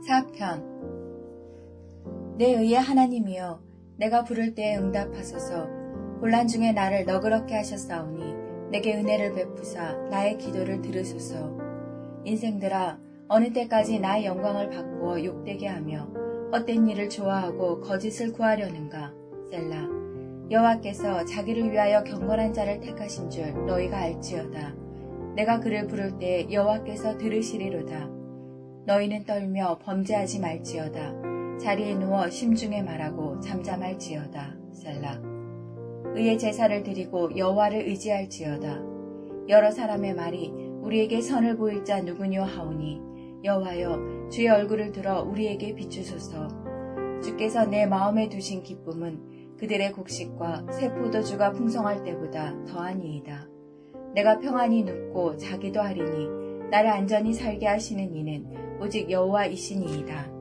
4편. 내 의의 하나님이여, 내가 부를 때에 응답하소서. 혼란 중에 나를 너그럽게 하셨사오니 내게 은혜를 베푸사 나의 기도를 들으소서. 인생들아, 어느 때까지 나의 영광을 바꾸어 욕되게 하며 헛된 일을 좋아하고 거짓을 구하려는가. 셀라. 여호와께서 자기를 위하여 경건한 자를 택하신 줄 너희가 알지어다. 내가 그를 부를 때에 여호와께서 들으시리로다. 너희는 떨며 범죄하지 말지어다. 자리에 누워 심중에 말하고 잠잠할지어다. 셀라. 의의 제사를 드리고 여호와를 의지할지어다. 여러 사람의 말이 우리에게 선을 보일 자 누구뇨 하오니 여호와여, 주의 얼굴을 들어 우리에게 비추소서. 주께서 내 마음에 두신 기쁨은 그들의 곡식과 새 포도주가 풍성할 때보다 더하니이다. 내가 평안히 눕고 자기도 하리니 나를 안전히 살게 하시는 이는 오직 여호와이시니이다.